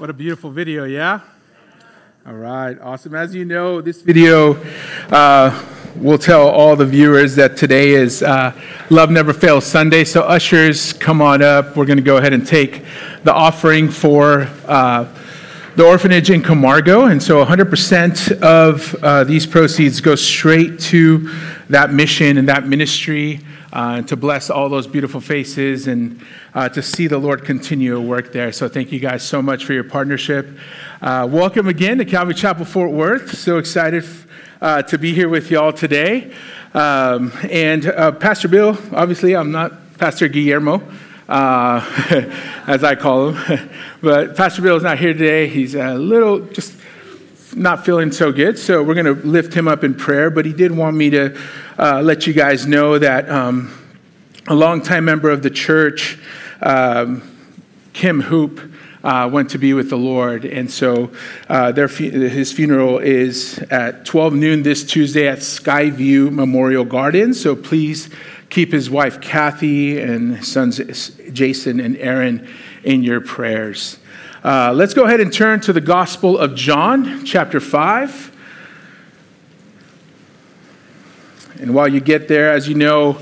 What a beautiful video, yeah? All right, awesome. As you know, this video will tell all the viewers that today is Love Never Fails Sunday. So ushers, come on up. We're going to go ahead and take the offering for the orphanage in Camargo. And so 100% of these proceeds go straight to that mission and that ministry to bless all those beautiful faces and to see the Lord continue to work there. So thank you guys so much for your partnership. Welcome again to Calvary Chapel, Fort Worth. So excited to be here with y'all today. And Pastor Bill, obviously I'm not Pastor Guillermo, as I call him. But Pastor Bill is not here today. He's a little just not feeling so good. So we're going to lift him up in prayer. But he did want me to let you guys know that a longtime member of the church, Kim Hoop, went to be with the Lord. And so his funeral is at 12 noon this Tuesday at Skyview Memorial Gardens. So please keep his wife Kathy and his sons Jason and Aaron in your prayers. Let's go ahead and turn to the Gospel of John, chapter 5. And while you get there, as you know,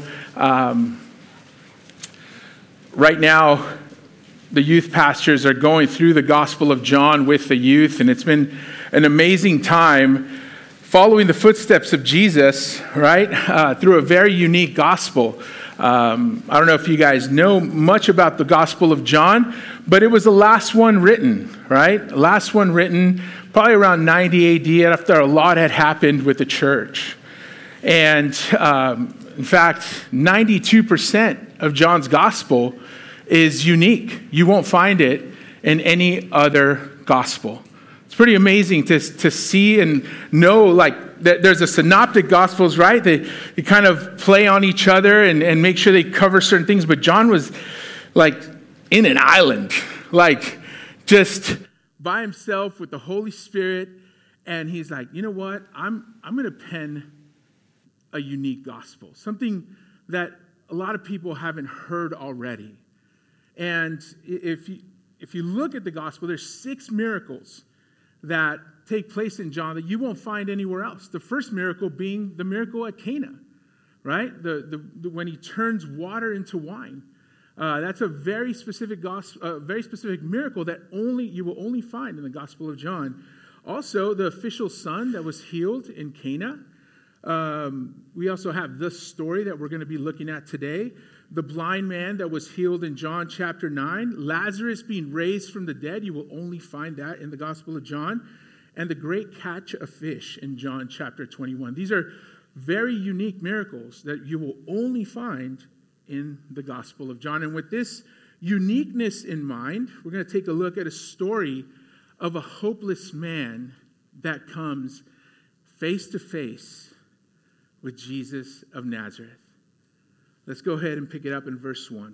right now, the youth pastors are going through the Gospel of John with the youth, and it's been an amazing time following the footsteps of Jesus, right, through a very unique gospel. I don't know if you guys know much about the Gospel of John, but it was the last one written, right? Last one written probably around 90 AD after a lot had happened with the church. And in fact, 92% of John's Gospel is unique. You won't find it in any other gospel. It's pretty amazing to see and know, like, that there's a synoptic gospels, right? They kind of play on each other and make sure they cover certain things. But John was like in an island, like just by himself with the Holy Spirit. And he's like, you know what? I'm going to pen a unique gospel, something that a lot of people haven't heard already. And if you look at the gospel, there's 6 miracles that take place in John that you won't find anywhere else. The first miracle being the miracle at Cana, right? The when he turns water into wine. That's a very specific miracle that you will only find in the Gospel of John. Also, the official son that was healed in Cana. We also have this story that we're going to be looking at today. The blind man that was healed in John chapter 9. Lazarus being raised from the dead. You will only find that in the Gospel of John. And the great catch of fish in John chapter 21. These are very unique miracles that you will only find in the Gospel of John. And with this uniqueness in mind, we're going to take a look at a story of a hopeless man that comes face to face with Jesus of Nazareth. Let's go ahead and pick it up in verse 1.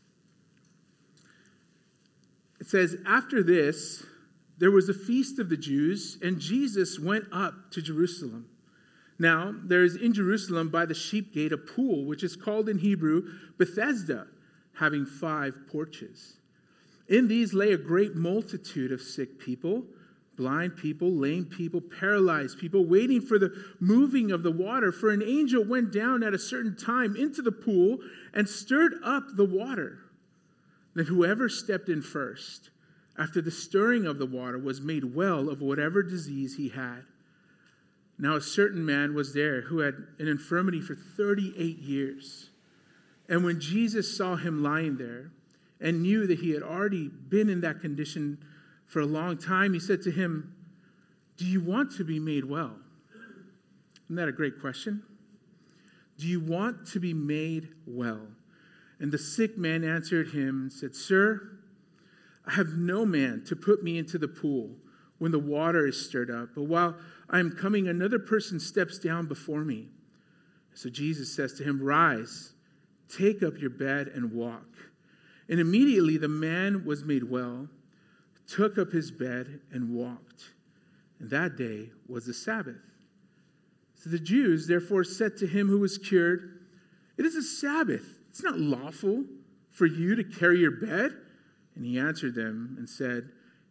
It says, after this, there was a feast of the Jews, and Jesus went up to Jerusalem. Now, there is in Jerusalem by the sheep gate a pool, which is called in Hebrew Bethesda, having 5 porches. In these lay a great multitude of sick people, blind people, lame people, paralyzed people, waiting for the moving of the water. For an angel went down at a certain time into the pool and stirred up the water. Then whoever stepped in first, after the stirring of the water, was made well of whatever disease he had. Now a certain man was there who had an infirmity for 38 years. And when Jesus saw him lying there and knew that he had already been in that condition for a long time, he said to him, do you want to be made well? Isn't that a great question? Do you want to be made well? And the sick man answered him and said, Sir, I have no man to put me into the pool when the water is stirred up. But while I am coming, another person steps down before me. So Jesus says to him, Rise, take up your bed and walk. And immediately the man was made well, took up his bed and walked. And that day was the Sabbath. So the Jews therefore said to him who was cured, It is a Sabbath. It's not lawful for you to carry your bed. And he answered them and said,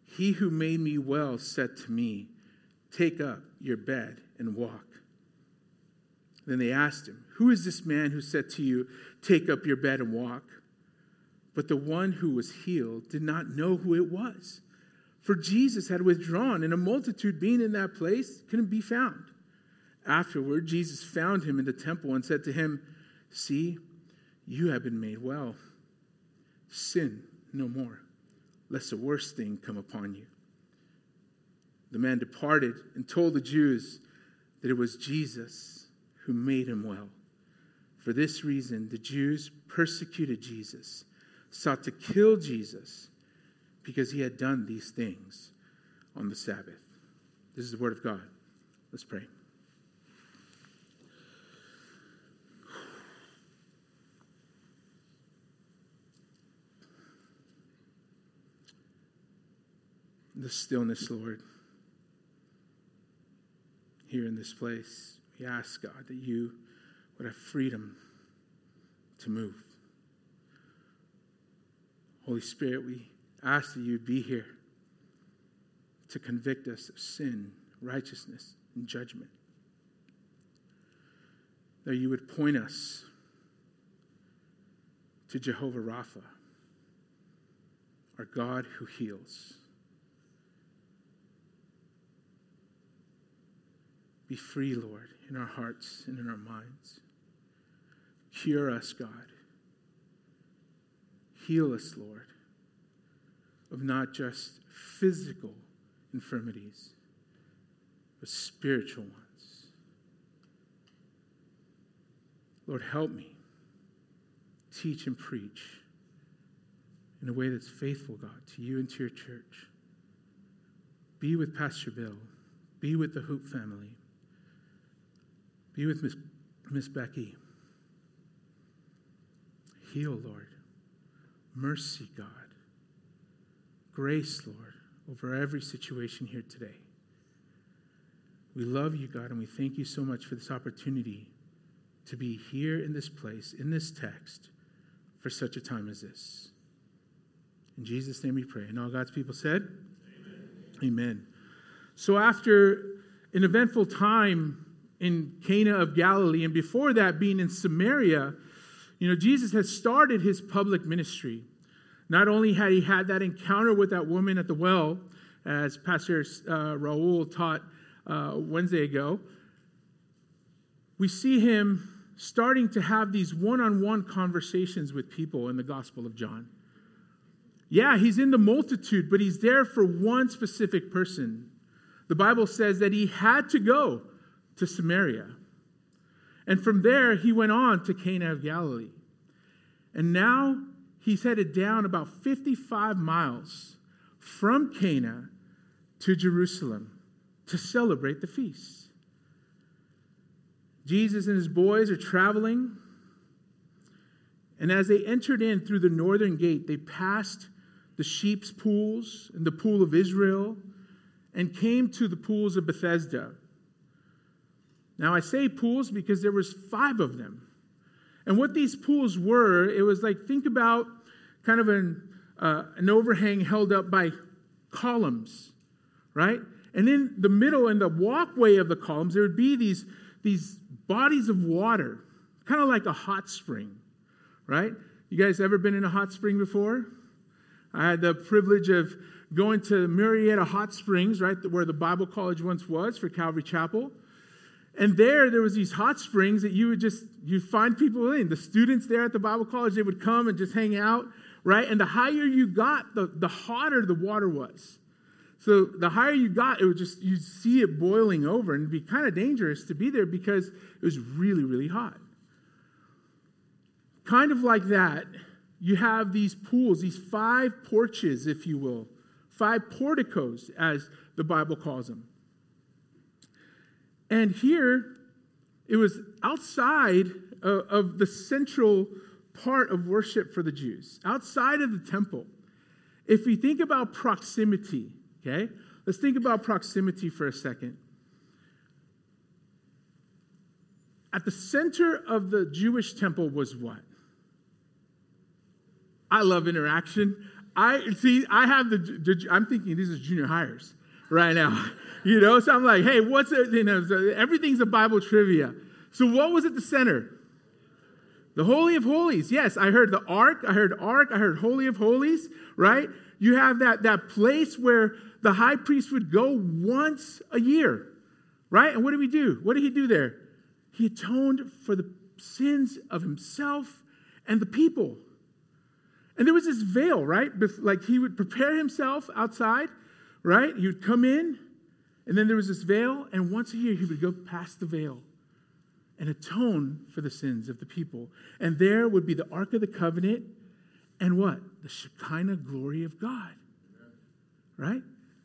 He who made me well said to me, 'Take up your bed and walk.' Then they asked him, 'Who is this man who said to you, 'Take up your bed and walk'?" But the one who was healed did not know who it was, for Jesus had withdrawn, and a multitude being in that place couldn't be found. Afterward, Jesus found him in the temple and said to him, "See, you have been made well. Sin no more, lest a worse thing come upon you." The man departed and told the Jews that it was Jesus who made him well. For this reason, the Jews persecuted Jesus, sought to kill Jesus, because he had done these things on the Sabbath. This is the word of God. Let's pray. The stillness, Lord, here in this place, we ask, God, that you would have freedom to move. Holy Spirit, we ask that you would be here to convict us of sin, righteousness, and judgment. That you would point us to Jehovah Rapha, our God who heals. Be free, Lord, in our hearts and in our minds. Cure us, God. Heal us, Lord, of not just physical infirmities, but spiritual ones. Lord, help me teach and preach in a way that's faithful, God, to you and to your church. Be with Pastor Bill. Be with the Hoop family. Be with Miss Becky. Heal, Lord. Mercy, God. Grace, Lord, over every situation here today. We love you, God, and we thank you so much for this opportunity to be here in this place, in this text, for such a time as this. In Jesus' name we pray. And all God's people said? Amen. Amen. So after an eventful time in Cana of Galilee, and before that being in Samaria, Jesus has started his public ministry. Not only had he had that encounter with that woman at the well, as Pastor Raul taught Wednesday ago, we see him starting to have these one-on-one conversations with people in the Gospel of John. Yeah, he's in the multitude, but he's there for one specific person. The Bible says that he had to go to Samaria. And from there, he went on to Cana of Galilee. And now he's headed down about 55 miles from Cana to Jerusalem to celebrate the feast. Jesus and his boys are traveling. And as they entered in through the northern gate, they passed the sheep's pools and the pool of Israel and came to the pools of Bethesda. Now, I say pools because there was 5 of them. And what these pools were, it was like, think about kind of an overhang held up by columns, right? And in the middle, in the walkway of the columns, there would be these bodies of water, kind of like a hot spring, right? You guys ever been in a hot spring before? I had the privilege of going to Murrieta Hot Springs, right, where the Bible college once was for Calvary Chapel. And there was these hot springs that you'd find people in. The students there at the Bible college, they would come and just hang out, right? And the higher you got, the hotter the water was. So the higher you got, you'd see it boiling over, and it'd be kind of dangerous to be there because it was really, really hot. Kind of like that, you have these pools, these 5 porches, if you will, 5 porticos, as the Bible calls them. And here, it was outside of the central part of worship for the Jews, outside of the temple. If we think about proximity, okay? Let's think about proximity for a second. At the center of the Jewish temple was what? I love interaction. I have I'm thinking these are junior hires right now. So I'm like, hey, what's it? So everything's a Bible trivia. So what was at the center? The Holy of Holies. Yes, I heard the Ark. I heard Holy of Holies, right? You have that place where the high priest would go once a year, right? And what did we do? What did he do there? He atoned for the sins of himself and the people. And there was this veil, right? Like he would prepare himself outside, right? He would come in, and then there was this veil, and once a year he would go past the veil and atone for the sins of the people. And there would be the Ark of the Covenant and what? The Shekinah glory of God. Right?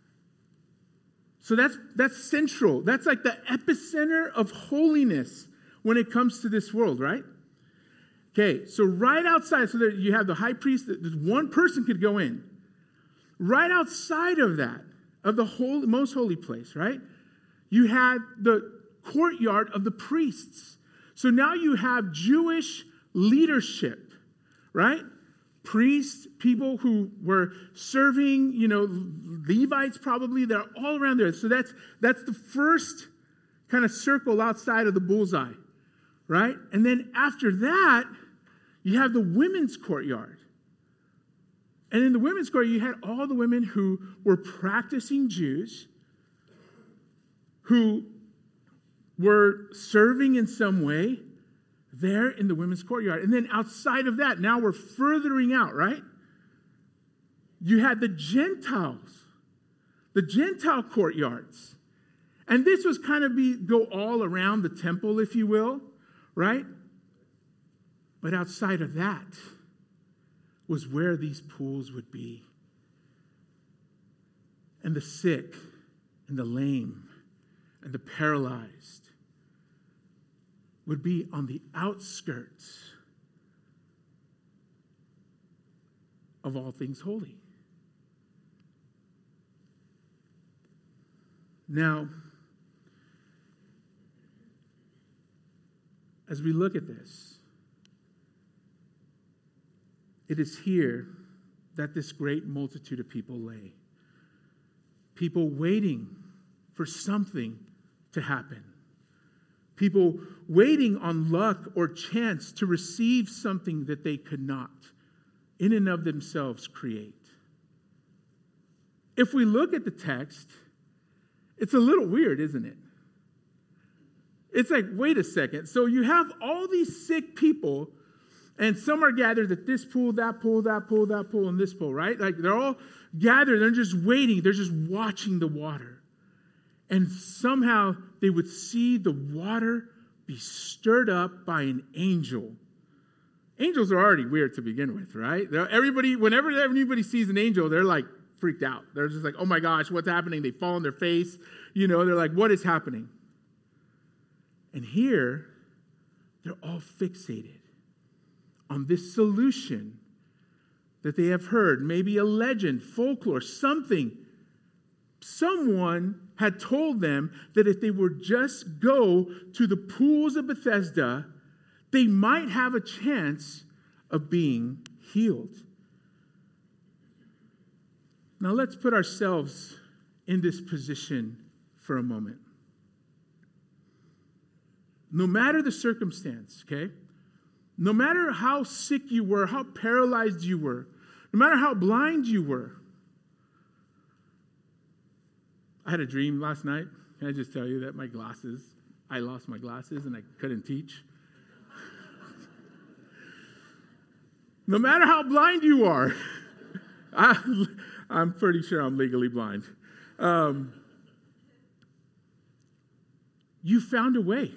So that's central. That's like the epicenter of holiness when it comes to this world, right? Okay, so right outside, so that you have the high priest, that one person could go in. Right outside of that, of the most holy place, right? You had the courtyard of the priests. So now you have Jewish leadership, right? Priests, people who were serving, Levites probably, they're all around there. So that's the first kind of circle outside of the bullseye, right? And then after that, you have the women's courtyard. And in the women's courtyard, you had all the women who were practicing Jews, who were serving in some way there in the women's courtyard. And then outside of that, now we're furthering out, right? You had the Gentiles, the Gentile courtyards. And this was kind of go all around the temple, if you will, right? But outside of that was where these pools would be. And the sick and the lame and the paralyzed would be on the outskirts of all things holy. Now, as we look at this, it is here that this great multitude of people lay. People waiting for something to happen. People waiting on luck or chance to receive something that they could not, in and of themselves, create. If we look at the text, it's a little weird, isn't it? It's like, wait a second. So you have all these sick people, and some are gathered at this pool, that pool, that pool, that pool, and this pool, right? Like they're all gathered. They're just waiting. They're just watching the water. And somehow they would see the water be stirred up by an angel. Angels are already weird to begin with, right? Whenever anybody sees an angel, they're like freaked out. They're just like, oh my gosh, what's happening? They fall on their face. They're like, what is happening? And here, they're all fixated on this solution that they have heard, maybe a legend, folklore, something. Someone had told them that if they would just go to the pools of Bethesda, they might have a chance of being healed. Now let's put ourselves in this position for a moment. No matter the circumstance, okay? No matter how sick you were, how paralyzed you were, no matter how blind you were. I had a dream last night. Can I just tell you that I lost my glasses and I couldn't teach? No matter how blind you are, I'm pretty sure I'm legally blind. You found a way.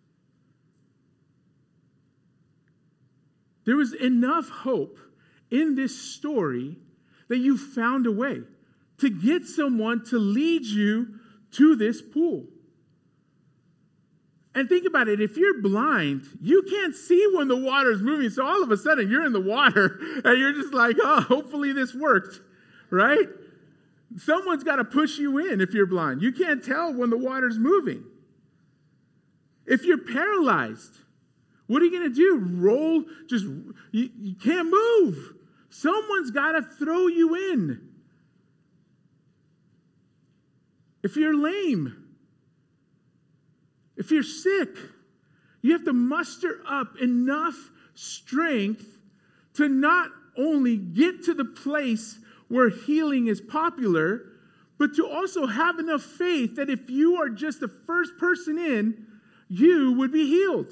There was enough hope in this story that you found a way to get someone to lead you to this pool. And think about it, if you're blind, you can't see when the water is moving. So all of a sudden, you're in the water, and you're just like, oh, hopefully this worked, right? Someone's got to push you in if you're blind. You can't tell when the water's moving. If you're paralyzed, what are you going to do? You can't move. Someone's got to throw you in. If you're lame, if you're sick, you have to muster up enough strength to not only get to the place where healing is popular, but to also have enough faith that if you are just the first person in, you would be healed.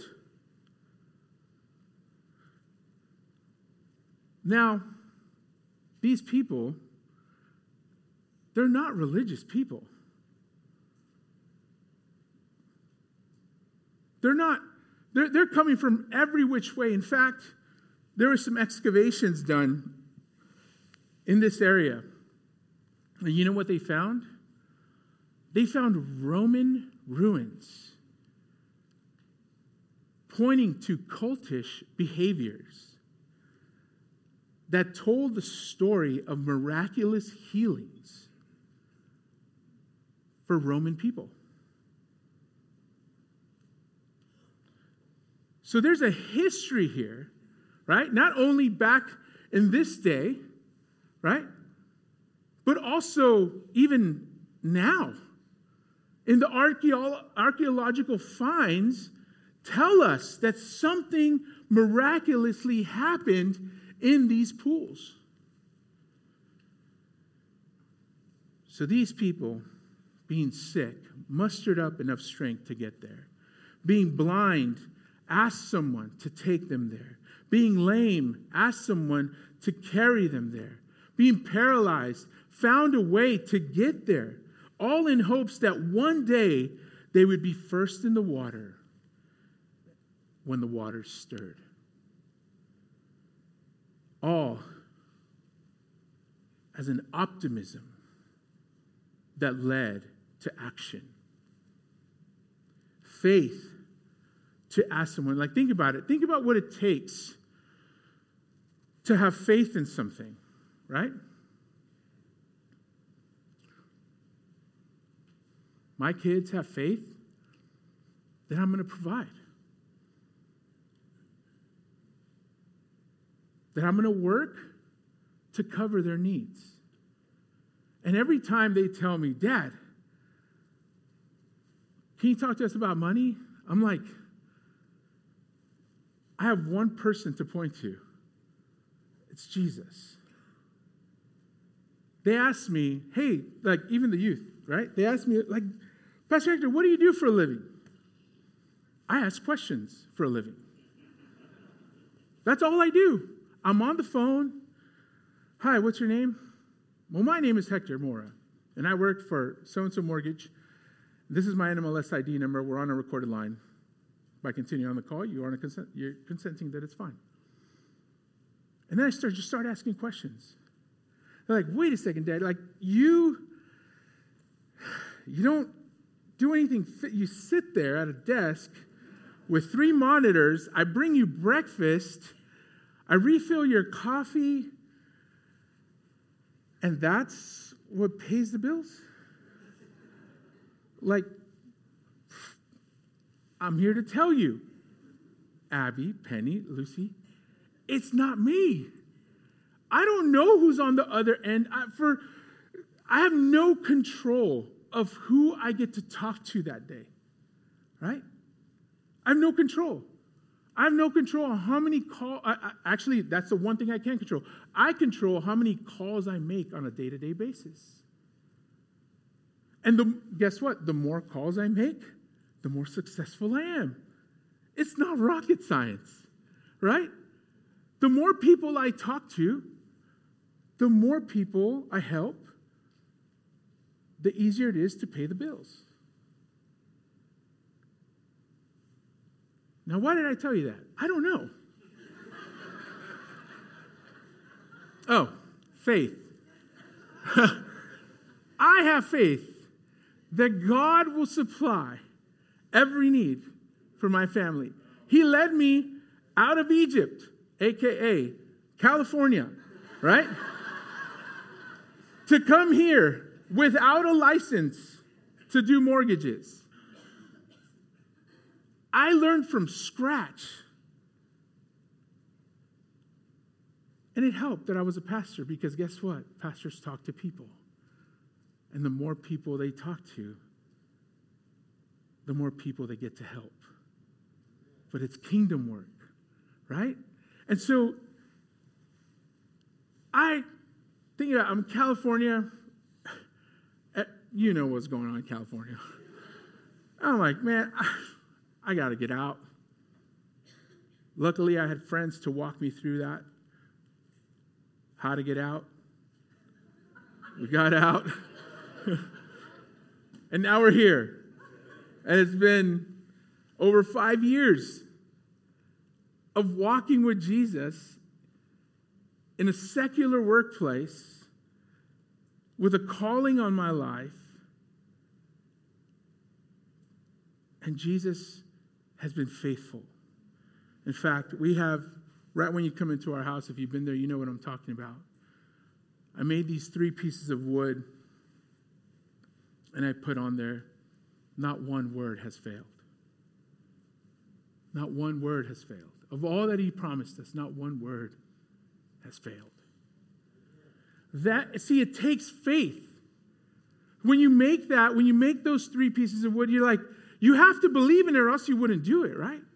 Now, these people, they're not religious people. They're coming from every which way. In fact, there were some excavations done in this area. And you know what they found? They found Roman ruins pointing to cultish behaviors that told the story of miraculous healings for Roman people. So there's a history here, right? Not only back in this day, right? But also even now. In the archaeological finds tell us that something miraculously happened in these pools. So these people, being sick, mustered up enough strength to get there. Being blind, asked someone to take them there. Being lame, asked someone to carry them there. Being paralyzed, found a way to get there. All in hopes that one day they would be first in the water when the waters stirred. All as an optimism that led to action. Faith to ask someone, like, think about it. Think about what it takes to have faith in something, right? My kids have faith that I'm going to provide. That I'm going to work to cover their needs. And every time they tell me, Dad, can you talk to us about money? I'm like, I have one person to point to. It's Jesus. They ask me, hey, like even the youth, right? They ask me, like, Pastor Hector, what do you do for a living? I ask questions for a living. That's all I do. I'm on the phone. Hi, what's your name? Well, my name is Hector Mora, and I work for so-and-so mortgage. This is my NMLS ID number. We're on a recorded line. By continuing on the call, you're consenting that it's fine. And then I start asking questions. They're like, wait a second, Dad. Like, you don't do anything. You sit there at a desk with 3 monitors. I bring you breakfast. I refill your coffee. And that's what pays the bills? Like, I'm here to tell you, Abby, Penny, Lucy, it's not me. I don't know who's on the other end. I have no control of who I get to talk to that day, right? I have no control. I have no control on how many calls. Actually, that's the one thing I can control. I control how many calls I make on a day-to-day basis. And guess what? The more calls I make, the more successful I am. It's not rocket science, right? The more people I talk to, the more people I help, the easier it is to pay the bills. Now, why did I tell you that? I don't know. Oh, faith. I have faith that God will supply every need for my family. He led me out of Egypt, a.k.a. California, right? To come here without a license to do mortgages. I learned from scratch And it helped that I was a pastor because guess what? Pastors talk to people. And the more people they talk to, the more people they get to help. But it's kingdom work, right? And so I think I'm in California. You know what's going on in California. I'm like, man, I got to get out. Luckily, I had friends to walk me through that. How to get out. We got out. And now we're here. And it's been over 5 years of walking with Jesus in a secular workplace with a calling on my life. And Jesus has been faithful. In fact, we have, right when you come into our house, if you've been there, you know what I'm talking about. I made these 3 pieces of wood, and I put on there, not one word has failed. Not one word has failed. Of all that he promised us, not one word has failed. See, it takes faith. When you make those 3 pieces of wood, you're like, you have to believe in it or else you wouldn't do it, right?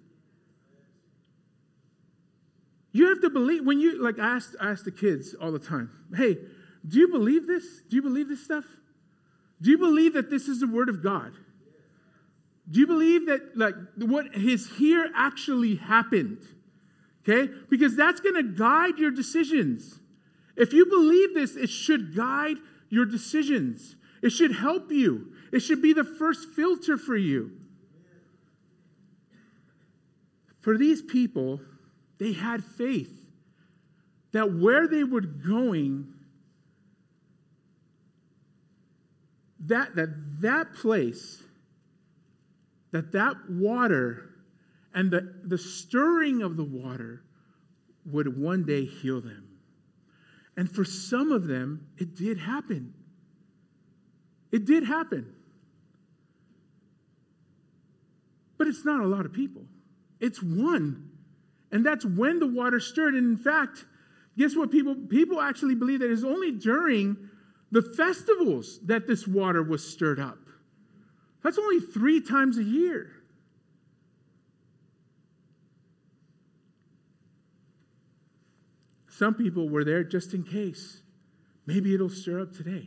You have to believe. When you, like, I ask the kids all the time, hey, do you believe this? Do you believe this stuff? Do you believe that this is the word of God? Do you believe that, like, what is here actually happened? Okay? Because that's going to guide your decisions. If you believe this, it should guide your decisions. It should help you. It should be the first filter for you. For these people, they had faith that where they were going, that place, that water and the stirring of the water would one day heal them. And for some of them, it did happen. It did happen. But it's not a lot of people. It's one. And that's when the water stirred. And in fact, guess what? People actually believe that it's only during the festivals that this water was stirred up. That's only 3 times a year. Some people were there just in case. Maybe it'll stir up today.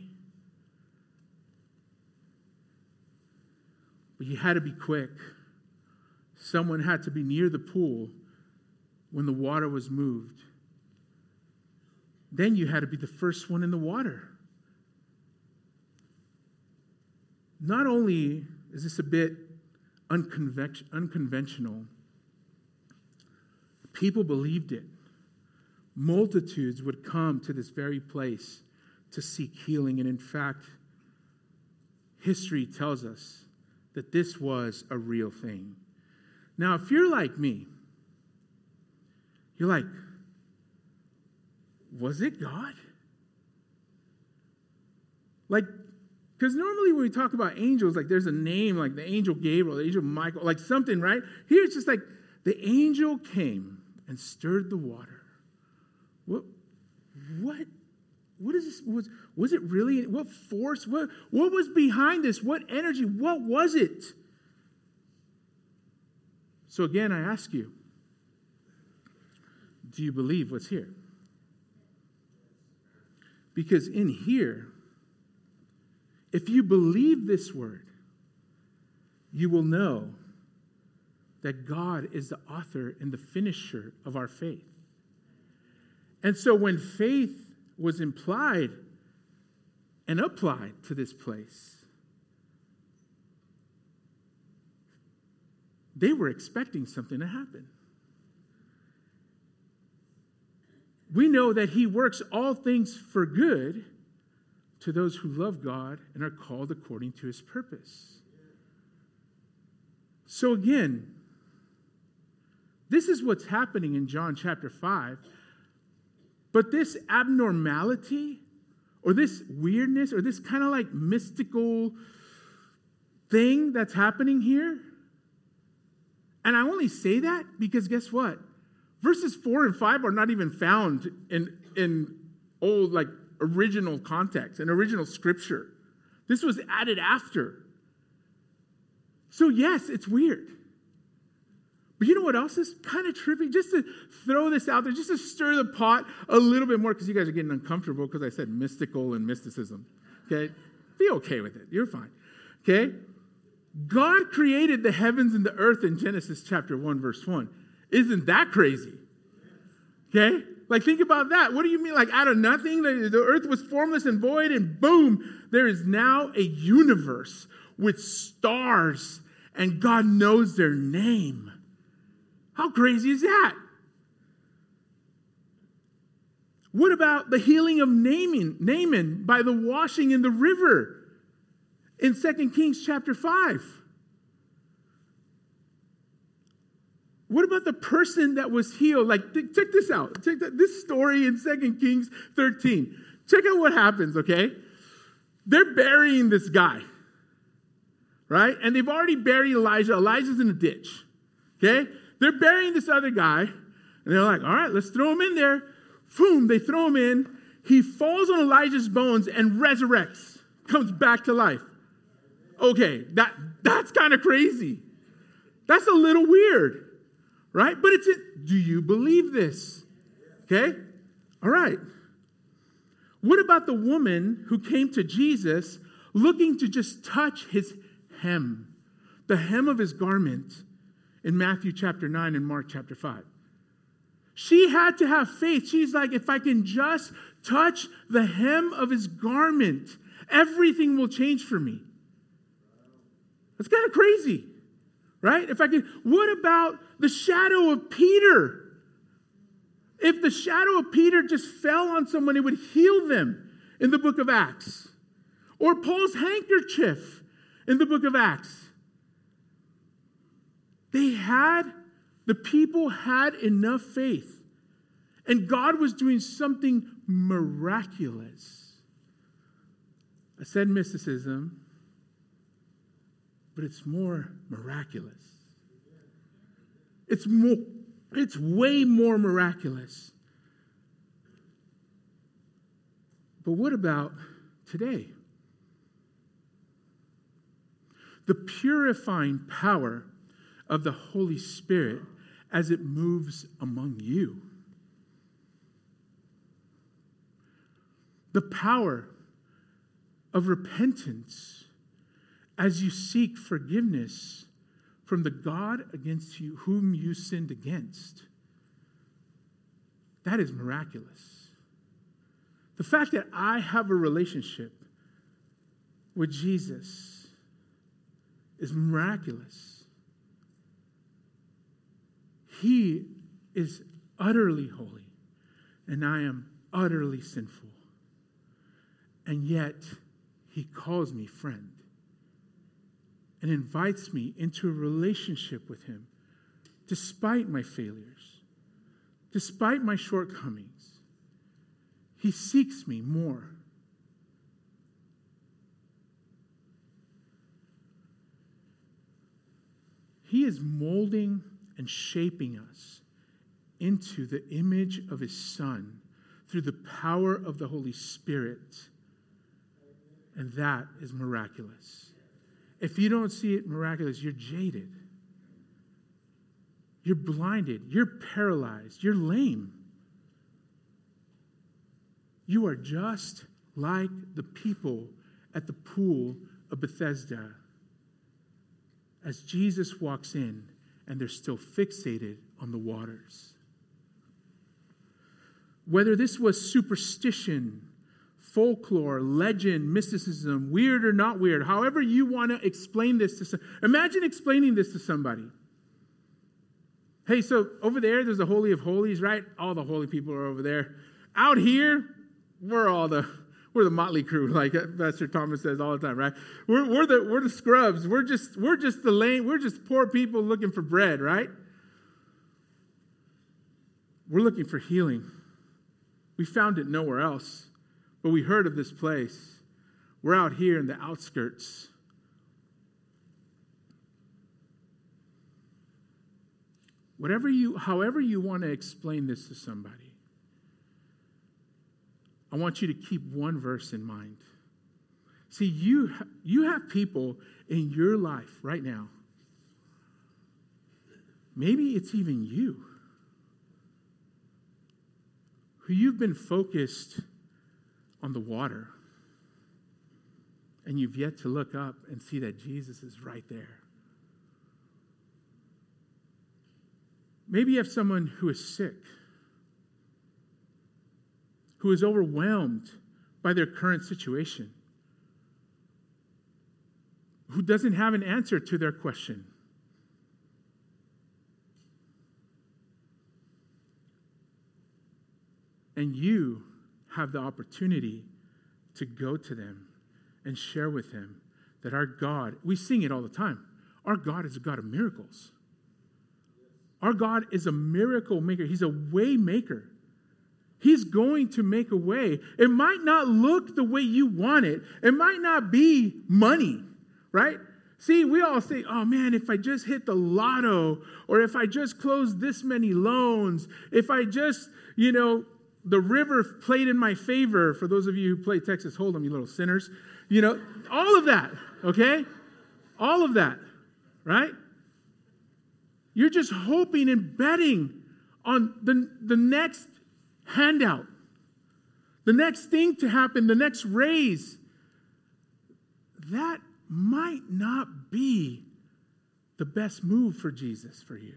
But you had to be quick. Someone had to be near the pool when the water was moved. Then you had to be the first one in the water. Not only is this a bit unconventional, people believed it. Multitudes would come to this very place to seek healing. And in fact, history tells us that this was a real thing. Now, if you're like me, you're like, was it God? Like, because normally when we talk about angels, like there's a name like the angel Gabriel, the angel Michael, like something, right? Here it's just like the angel came and stirred the water. What is this? Was it really? What force? What was behind this? What energy? What was it? So again, I ask you, do you believe what's here? Because in here, if you believe this word, you will know that God is the author and the finisher of our faith. And so when faith was implied and applied to this place, they were expecting something to happen. We know that he works all things for good to those who love God and are called according to his purpose. So again, this is what's happening in John chapter 5. But this abnormality or this weirdness or this kind of like mystical thing that's happening here, and I only say that because guess what? Verses 4 and 5 are not even found in old, like, original context, in original scripture. This was added after. So yes, it's weird. But you know what else is kind of trippy? Just to throw this out there, just to stir the pot a little bit more, because you guys are getting uncomfortable because I said mystical and mysticism. Okay? Be okay with it. You're fine. Okay? God created the heavens and the earth in Genesis chapter 1, verse 1. Isn't that crazy? Okay? Like, think about that. What do you mean? Like, out of nothing, the earth was formless and void, and boom, there is now a universe with stars, and God knows their name. How crazy is that? What about the healing of Naaman by the washing in the river in 2 Kings chapter 5? What about the person that was healed? Like, check this out. Check this story in 2 Kings 13. Check out what happens, okay? They're burying this guy, right? And they've already buried Elijah. Elijah's in a ditch, okay? They're burying this other guy, and they're like, all right, let's throw him in there. Boom, they throw him in. He falls on Elijah's bones and resurrects, comes back to life. Okay, that's kind of crazy. That's a little weird, right? But do you believe this? Okay, all right. What about the woman who came to Jesus looking to just touch his hem, the hem of his garment in Matthew chapter 9 and Mark chapter 5? She had to have faith. She's like, if I can just touch the hem of his garment, everything will change for me. That's kind of crazy, right? What about the shadow of Peter? If the shadow of Peter just fell on someone, it would heal them in the book of Acts. Or Paul's handkerchief in the book of Acts. The people had enough faith. And God was doing something miraculous. I said mysticism, but it's more miraculous. It's way more miraculous. But what about today? The purifying power of the Holy Spirit as it moves among you. The power of repentance as you seek forgiveness from the God against you whom you sinned against. That is miraculous. The fact that I have a relationship with Jesus is miraculous. He is utterly holy, and I am utterly sinful. And yet, he calls me friend and invites me into a relationship with him despite my failures, despite my shortcomings. He seeks me more. He is molding and shaping us into the image of his Son through the power of the Holy Spirit. And that is miraculous. If you don't see it miraculous, you're jaded. You're blinded. You're paralyzed. You're lame. You are just like the people at the pool of Bethesda as Jesus walks in and they're still fixated on the waters. Whether this was superstition, folklore, legend, mysticism, weird or not weird, however you want to explain this to somebody. Imagine explaining this to somebody. Hey, so over there's the Holy of Holies, right? All the holy people are over there. Out here, we're the motley crew, like Pastor Thomas says all the time, right? We're the scrubs. We're just the lame. We're just poor people looking for bread, right? We're looking for healing. We found it nowhere else. But we heard of this place. We're out here in the outskirts. however you want to explain this to somebody, I want you to keep one verse in mind. See, you have people in your life right now. Maybe it's even you, who you've been focused on the water, and you've yet to look up and see that Jesus is right there. Maybe you have someone who is sick, who is overwhelmed by their current situation, who doesn't have an answer to their question. And you have the opportunity to go to them and share with them that our God, we sing it all the time, our God is a God of miracles. Our God is a miracle maker. He's a way maker. He's going to make a way. It might not look the way you want it. It might not be money, right? See, we all say, oh man, if I just hit the lotto, or if I just close this many loans, if I just, the river played in my favor. For those of you who play Texas Hold'em, you little sinners, all of that, okay? All of that, right? You're just hoping and betting on the next handout, the next thing to happen, the next raise. That might not be the best move for Jesus for you.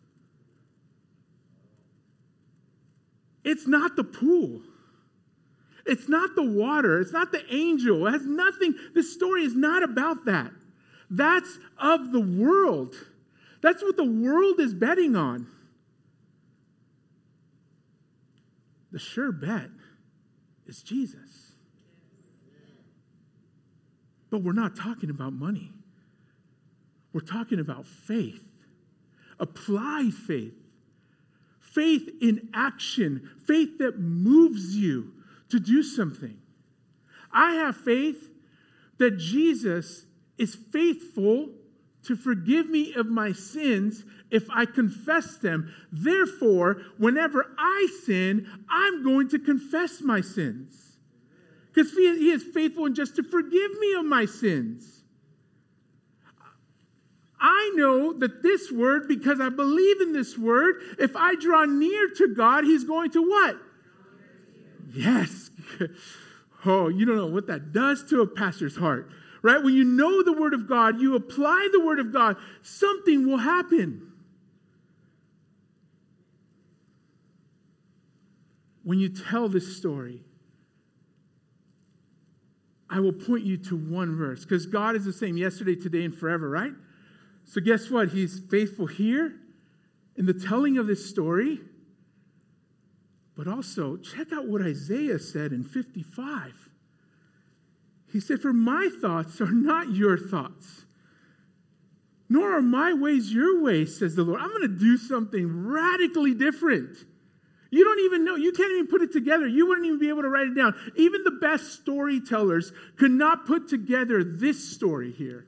It's not the pool. It's not the water. It's not the angel. It has nothing. This story is not about that. That's of the world. That's what the world is betting on. The sure bet is Jesus. But we're not talking about money. We're talking about faith. Applied faith. Faith in action. Faith that moves you to do something. I have faith that Jesus is faithful to forgive me of my sins if I confess them. Therefore, whenever I sin, I'm going to confess my sins. Because he is faithful and just to forgive me of my sins. I know that this word, because I believe in this word, if I draw near to God, he's going to what? Yes. Oh, you don't know what that does to a pastor's heart. Right? When you know the word of God, you apply the word of God, something will happen. When you tell this story, I will point you to one verse, because God is the same yesterday, today, and forever, right? So guess what? He's faithful here in the telling of this story. But also, check out what Isaiah said in 55. He said, for my thoughts are not your thoughts, nor are my ways your ways, says the Lord. I'm going to do something radically different. You don't even know. You can't even put it together. You wouldn't even be able to write it down. Even the best storytellers could not put together this story here.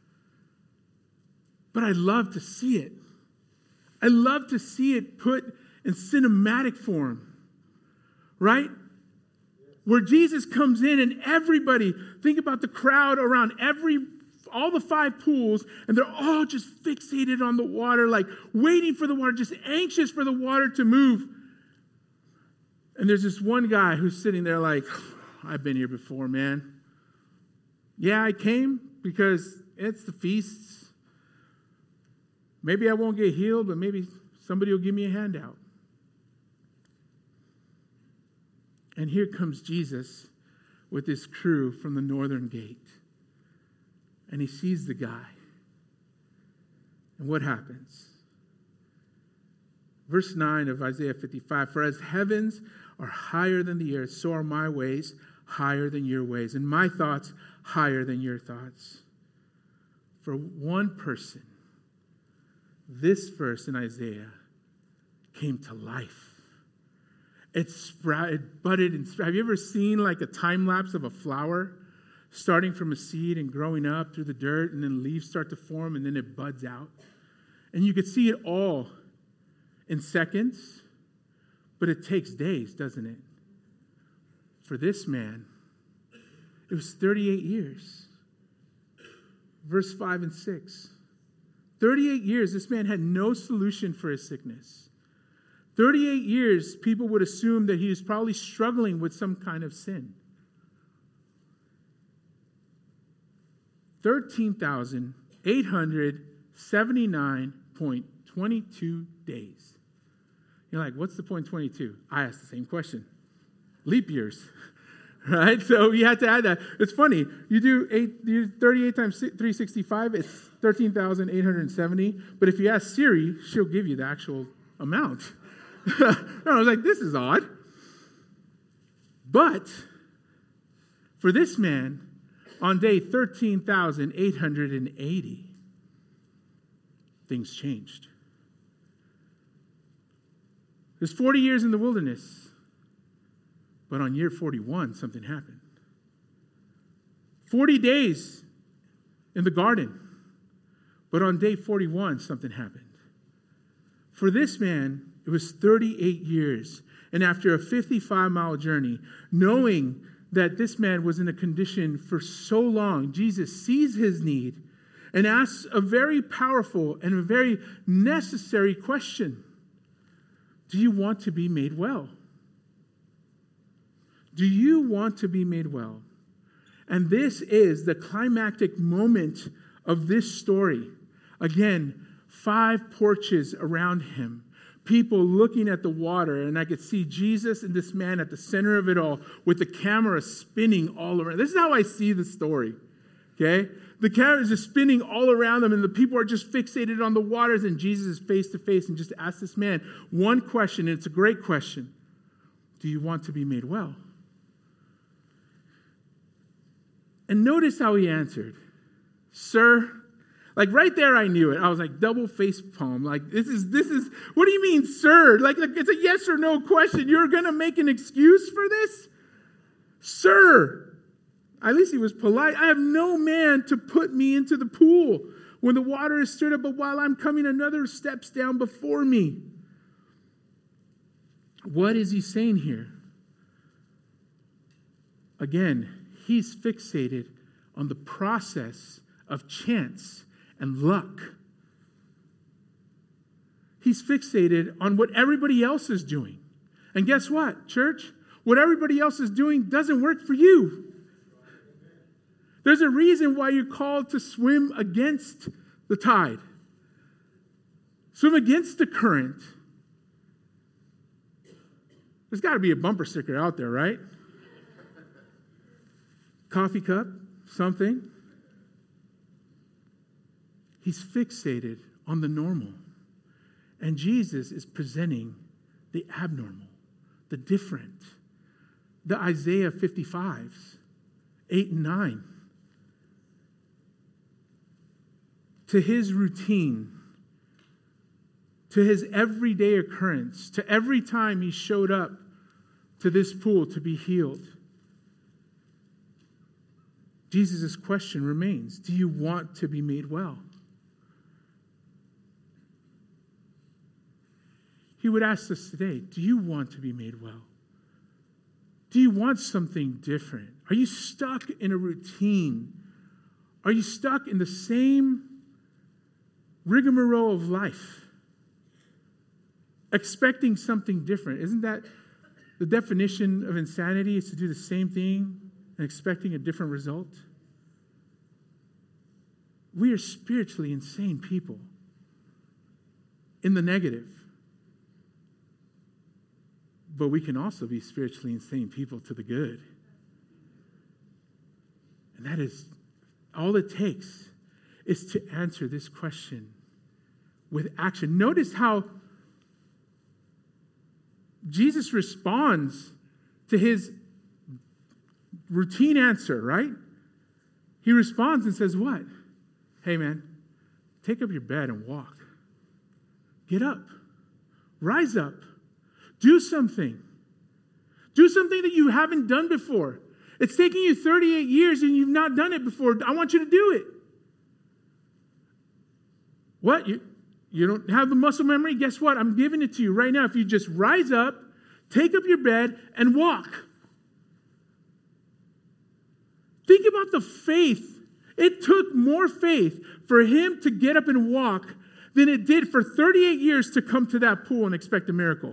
But I love to see it. I love to see it put in cinematic form, right? Where Jesus comes in and everybody, think about the crowd around all the 5 pools, and they're all just fixated on the water, like waiting for the water, just anxious for the water to move. And there's this one guy who's sitting there like, I've been here before, man. Yeah, I came because it's the feasts. Maybe I won't get healed, but maybe somebody will give me a handout. And here comes Jesus with his crew from the northern gate. And he sees the guy. And what happens? Verse 9 of Isaiah 55, for as heavens are higher than the earth, so are my ways higher than your ways, and my thoughts higher than your thoughts. For one person, this verse in Isaiah came to life. It sprouted, budded, and sprouted. Have you ever seen like a time lapse of a flower starting from a seed and growing up through the dirt, and then leaves start to form, and then it buds out? And you could see it all in seconds, but it takes days, doesn't it? For this man, it was 38 years. Verse 5 and 6. 38 years, this man had no solution for his sickness. 38 years, people would assume that he was probably struggling with some kind of sin. 13,879.22 days. You're like, what's the point 22? I asked the same question. Leap years, right? So you had to add that. It's funny. You do 38 times 365, it's 13,870. But if you ask Siri, she'll give you the actual amount. I was like, this is odd. But for this man, on day 13,880, things changed. There's 40 years in the wilderness, but on year 41, something happened. 40 days in the garden, but on day 41, something happened. For this man, it was 38 years. And after a 55-mile journey, knowing that this man was in a condition for so long, Jesus sees his need and asks a very powerful and a very necessary question. Do you want to be made well? Do you want to be made well? And this is the climactic moment of this story. Again, 5 porches around him. People looking at the water, and I could see Jesus and this man at the center of it all with the camera spinning all around. This is how I see the story, okay? The camera is just spinning all around them, and the people are just fixated on the waters, and Jesus is face to face and just asks this man one question, and it's a great question. Do you want to be made well? And notice how he answered. Sir, like right there, I knew it. I was like, double face palm. Like, this is, what do you mean, sir? Like it's a yes or no question. You're going to make an excuse for this? Sir, at least he was polite. I have no man to put me into the pool when the water is stirred up, but while I'm coming, another steps down before me. What is he saying here? Again, he's fixated on the process of chance and luck. He's fixated on what everybody else is doing. And guess what, church? What everybody else is doing doesn't work for you. There's a reason why you're called to swim against the tide. Swim against the current. There's got to be a bumper sticker out there, right? Coffee cup, something. He's fixated on the normal. And Jesus is presenting the abnormal, the different, the Isaiah 55s, 8 and 9. To his routine, to his everyday occurrence, to every time he showed up to this pool to be healed. Jesus' question remains, do you want to be made well? He would ask us today, do you want to be made well? Do you want something different? Are you stuck in a routine? Are you stuck in the same rigmarole of life? Expecting something different. Isn't that the definition of insanity, is to do the same thing and expecting a different result? We are spiritually insane people in the negative. But we can also be spiritually insane people to the good. And that is all it takes is to answer this question with action. Notice how Jesus responds to his routine answer, right? He responds and says, what? Hey, man, take up your bed and walk. Get up. Rise up. Do something. Do something that you haven't done before. It's taking you 38 years and you've not done it before. I want you to do it. What? You don't have the muscle memory? Guess what? I'm giving it to you right now. If you just rise up, take up your bed, and walk. Think about the faith. It took more faith for him to get up and walk than it did for 38 years to come to that pool and expect a miracle.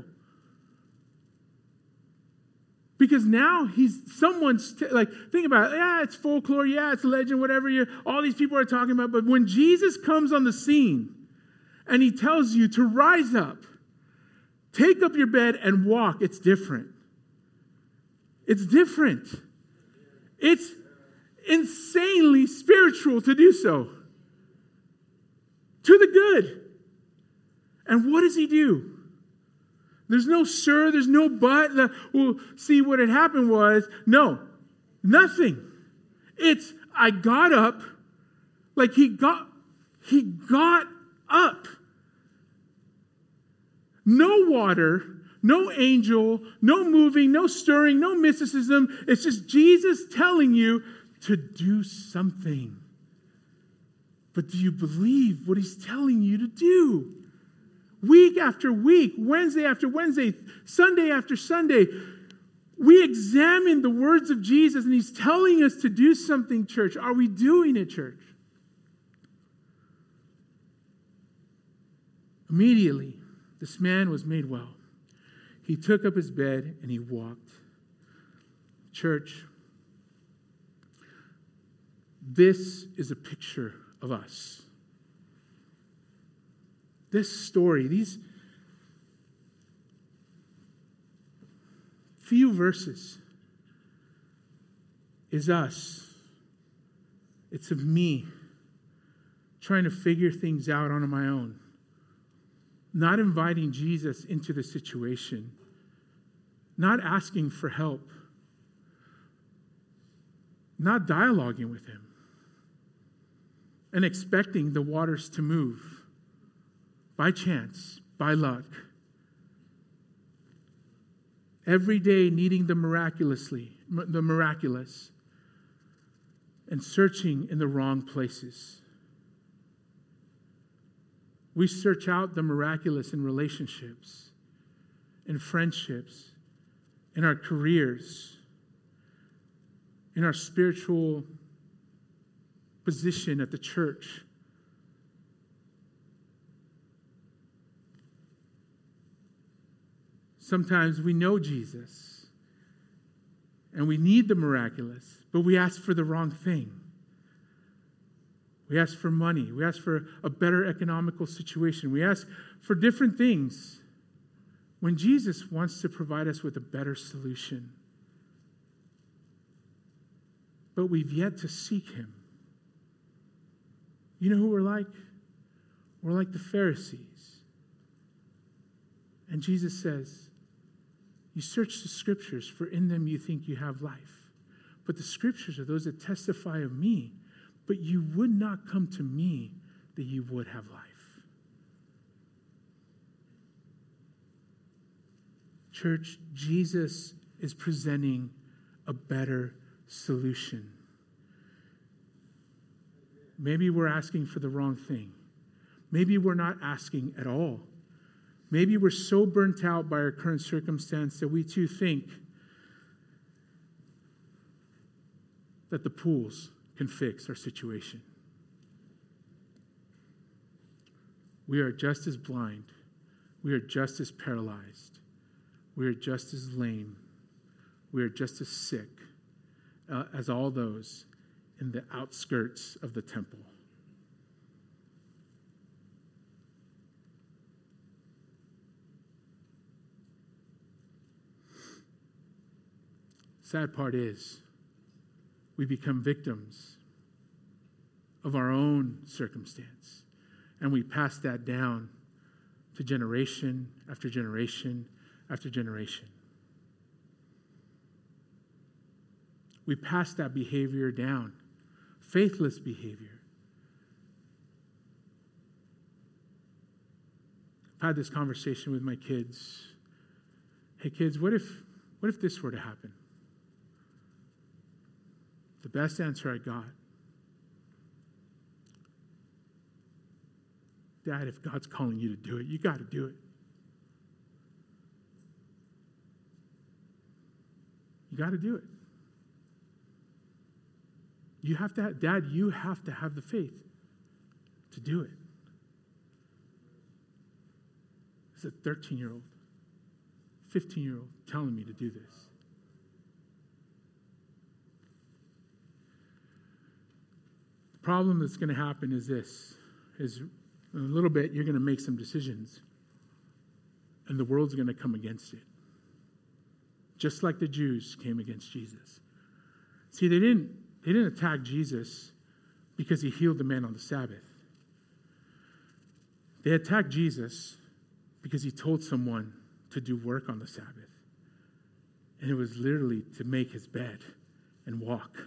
Because now think about it. Yeah, it's folklore. Yeah, it's legend, whatever. All these people are talking about. But when Jesus comes on the scene and he tells you to rise up, take up your bed and walk, it's different. It's different. It's insanely spiritual to do so. To the good. And what does he do? There's no sir, there's no but. Well, see, what had happened was, no, nothing. It's, I got up, like he got up. No water, no angel, no moving, no stirring, no mysticism. It's just Jesus telling you to do something. But do you believe what he's telling you to do? Week after week, Wednesday after Wednesday, Sunday after Sunday, we examine the words of Jesus and he's telling us to do something, church. Are we doing it, church? Immediately, this man was made well. He took up his bed and he walked. Church, this is a picture of us. This story, these few verses, is us. It's of me trying to figure things out on my own. Not inviting Jesus into the situation. Not asking for help. Not dialoguing with him. And expecting the waters to move. By chance, by luck. Every day needing the miraculous, and searching in the wrong places. We search out the miraculous in relationships, in friendships, in our careers, in our spiritual position at the church. Sometimes we know Jesus and we need the miraculous, but we ask for the wrong thing. We ask for money. We ask for a better economical situation. We ask for different things when Jesus wants to provide us with a better solution. But we've yet to seek him. You know who we're like? We're like the Pharisees. And Jesus says, you search the scriptures, for in them you think you have life. But the scriptures are those that testify of me. But you would not come to me that you would have life. Church, Jesus is presenting a better solution. Maybe we're asking for the wrong thing. Maybe we're not asking at all. Maybe we're so burnt out by our current circumstance that we too think that the pools can fix our situation. We are just as blind. We are just as paralyzed. We are just as lame. We are just as sick as all those in the outskirts of the temple. Sad part is, we become victims of our own circumstance. And we pass that down to generation after generation after generation. We pass that behavior down. Faithless behavior. I've had this conversation with my kids. Hey kids, what if this were to happen? The best answer I got Dad, if God's calling you to do it, you got to do it. You got to do it. You have to, Dad, you have to have the faith to do it. It's a 13-year-old, 15-year-old telling me to do this. The problem that's going to happen is this, is in a little bit you're going to make some decisions and the world's going to come against it. Just like the Jews came against Jesus. See, they didn't attack Jesus because he healed the man on the Sabbath. They attacked Jesus because he told someone to do work on the Sabbath. And it was literally to make his bed and walk.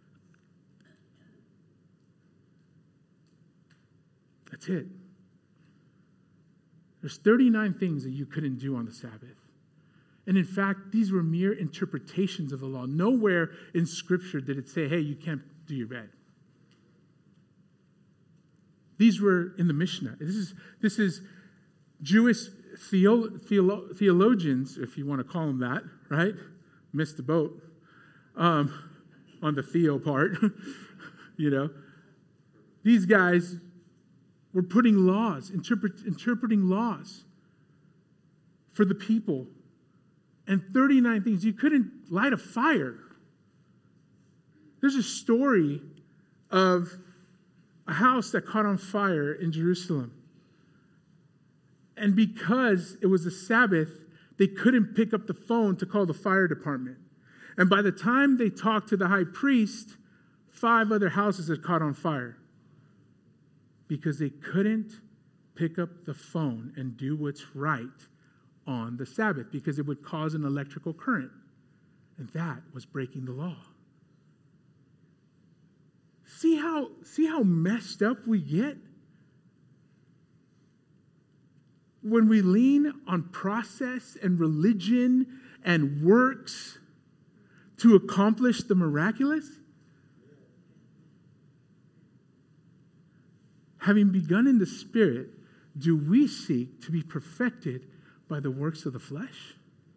That's it. There's 39 things that you couldn't do on the Sabbath. And in fact, these were mere interpretations of the law. Nowhere in Scripture did it say, hey, you can't do your bed. These were in the Mishnah. This is Jewish theologians, if you want to call them that, right? Missed the boat on the theo part. You know, these guys were putting laws, interpreting laws for the people. And 39 things. You couldn't light a fire. There's a story of a house that caught on fire in Jerusalem. And because it was the Sabbath, they couldn't pick up the phone to call the fire department. And by the time they talked to the high priest, 5 other houses had caught on fire. Because they couldn't pick up the phone and do what's right on the Sabbath, because it would cause an electrical current. And that was breaking the law. See how messed up we get? When we lean on process and religion and works to accomplish the miraculous. Having begun in the Spirit, do we seek to be perfected by the works of the flesh?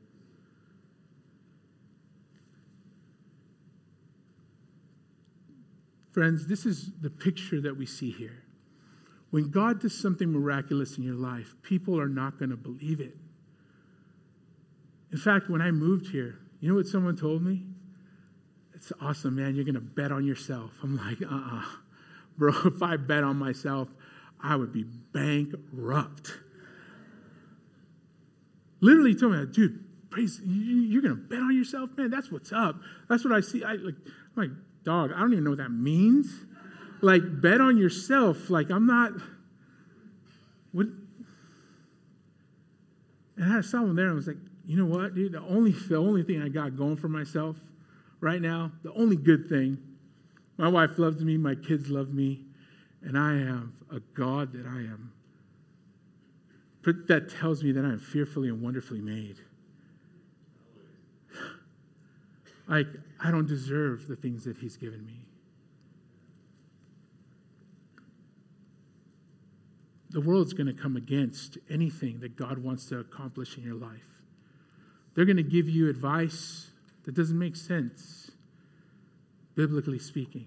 Friends, this is the picture that we see here. When God does something miraculous in your life, people are not going to believe it. In fact, when I moved here, you know what someone told me? It's awesome, man. You're going to bet on yourself. I'm like, Bro, if I bet on myself, I would be bankrupt. Literally told me, dude, praise, you're going to bet on yourself, man? That's what's up. That's what I see. I'm like, dog, I don't even know what that means. Like, bet on yourself. Like, I'm not, what? And I saw him there and I was like, you know what, dude? The only thing I got going for myself right now, the only good thing, my wife loves me, my kids love me, and I have a God that tells me that I am fearfully and wonderfully made. Like, I don't deserve the things that he's given me. The world's going to come against anything that God wants to accomplish in your life. They're going to give you advice that doesn't make sense, biblically speaking.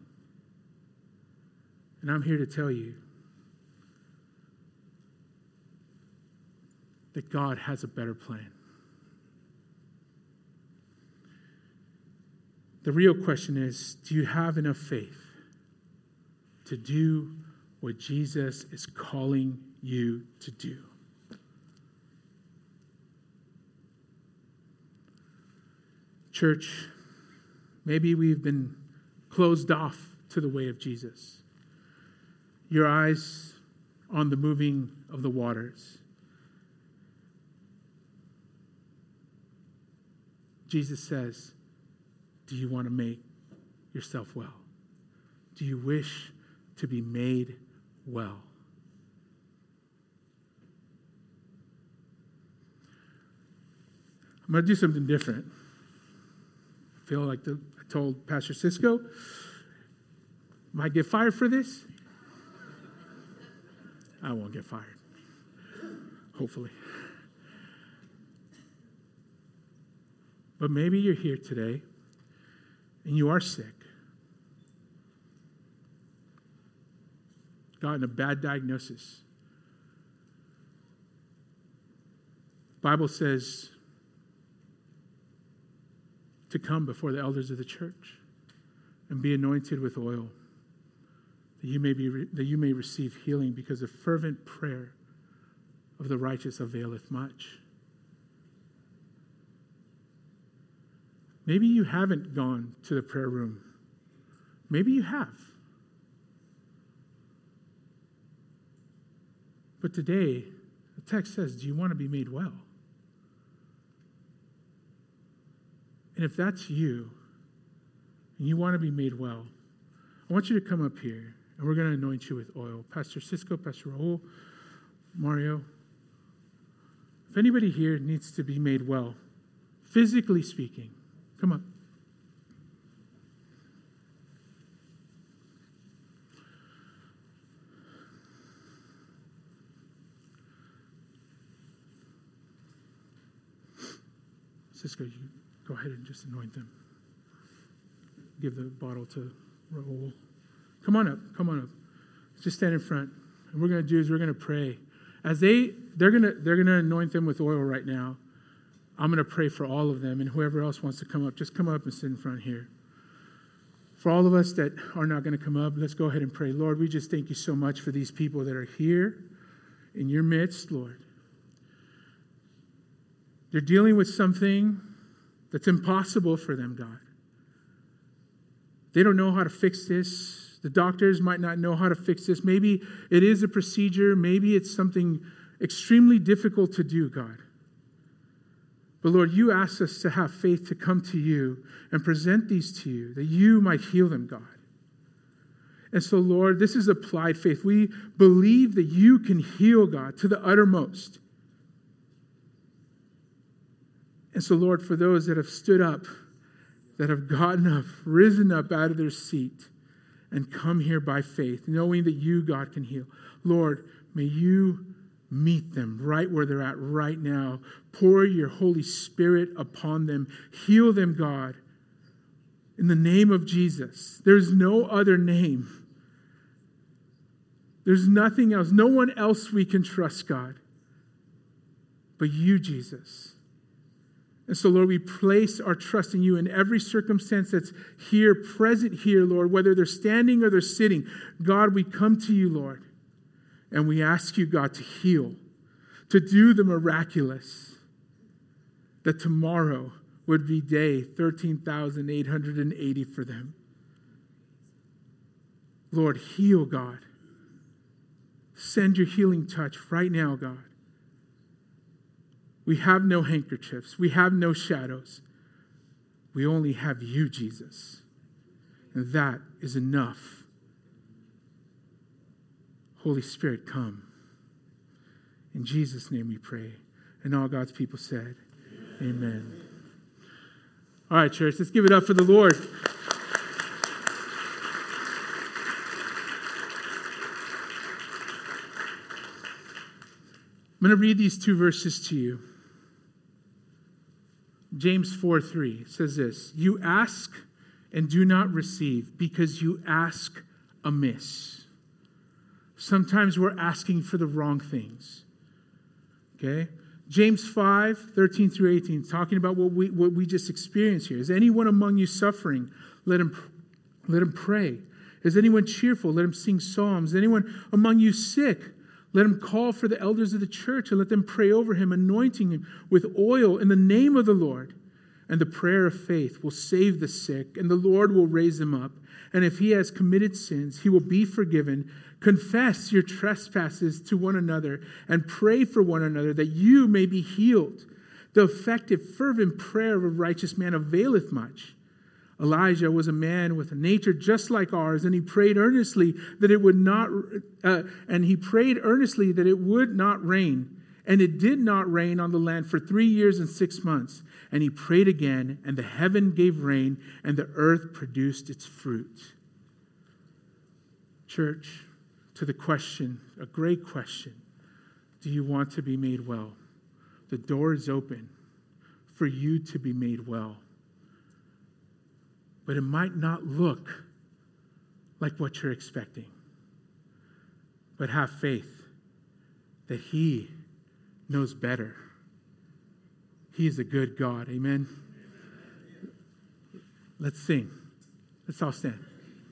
And I'm here to tell you that God has a better plan. The real question is, do you have enough faith to do what Jesus is calling you to do? Church, maybe we've been closed off to the way of Jesus. Your eyes on the moving of the waters. Jesus says, do you want to make yourself well? Do you wish to be made well? I'm going to do something different. I feel like I told Pastor Cisco, might get fired for this. I won't get fired. Hopefully. But maybe you're here today and you are sick. Gotten a bad diagnosis. The Bible says to come before the elders of the church and be anointed with oil, that you may receive healing, because the fervent prayer of the righteous availeth much. Maybe you haven't gone to the prayer room. Maybe you have. But today, the text says, do you want to be made well? And if that's you, and you want to be made well, I want you to come up here, and we're going to anoint you with oil. Pastor Cisco, Pastor Raul, Mario. If anybody here needs to be made well, physically speaking, come up. Cisco, you go ahead and just anoint them. Give the bottle to Raul. Come on up. Just stand in front. And what we're going to do is we're going to pray. As they're going to anoint them with oil right now. I'm going to pray for all of them, and whoever else wants to come up, just come up and sit in front here. For all of us that are not going to come up, let's go ahead and pray. Lord, we just thank you so much for these people that are here in your midst, Lord. They're dealing with something that's impossible for them, God. They don't know how to fix this. The doctors might not know how to fix this. Maybe it is a procedure. Maybe it's something extremely difficult to do, God. But Lord, you ask us to have faith to come to you and present these to you, that you might heal them, God. And so, Lord, this is applied faith. We believe that you can heal, God, to the uttermost. And so, Lord, for those that have stood up, that have gotten up, risen up out of their seat, and come here by faith, knowing that you, God, can heal. Lord, may you meet them right where they're at right now. Pour your Holy Spirit upon them. Heal them, God, in the name of Jesus. There's no other name. There's nothing else. No one else we can trust, God, but you, Jesus. And so, Lord, we place our trust in you in every circumstance that's here, present here, Lord, whether they're standing or they're sitting. God, we come to you, Lord, and we ask you, God, to heal, to do the miraculous, that tomorrow would be day 13,880 for them. Lord, heal, God. Send your healing touch right now, God. We have no handkerchiefs. We have no shadows. We only have you, Jesus. And that is enough. Holy Spirit, come. In Jesus' name we pray. And all God's people said, amen. All right, church, let's give it up for the Lord. I'm going to read these two verses to you. James 4:3 says this: you ask and do not receive because you ask amiss. Sometimes we're asking for the wrong things. Okay? James 5:13 through 18, talking about what we just experienced here. Is anyone among you suffering? Let him pray. Is anyone cheerful? Let him sing psalms. Is anyone among you sick? Let him call for the elders of the church and let them pray over him, anointing him with oil in the name of the Lord. And the prayer of faith will save the sick, and the Lord will raise him up. And if he has committed sins, he will be forgiven. Confess your trespasses to one another and pray for one another that you may be healed. The effective, fervent prayer of a righteous man availeth much. Elijah was a man with a nature just like ours, and he prayed earnestly that it would not rain. And it did not rain on the land for 3 years and 6 months. And he prayed again, and the heaven gave rain, and the earth produced its fruit. Church, to the question, a great question. Do you want to be made well? The door is open for you to be made well. But it might not look like what you're expecting. But have faith that He knows better. He is a good God. Amen. Let's sing. Let's all stand.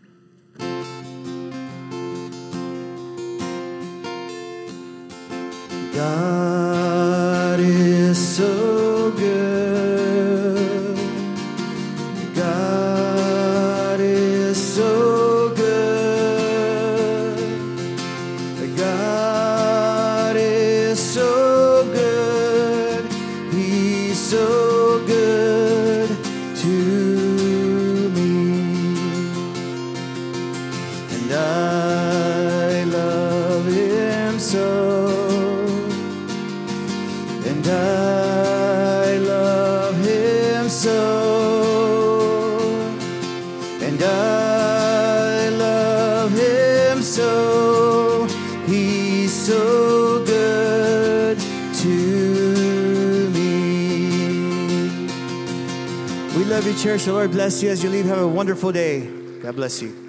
God is so good. God is so good. God is so good. He's so good to me. And I love Him so. And I love Him so. And I love Him so. He's so good to me. We love you, church. The Lord bless you as you leave. Have a wonderful day. God bless you.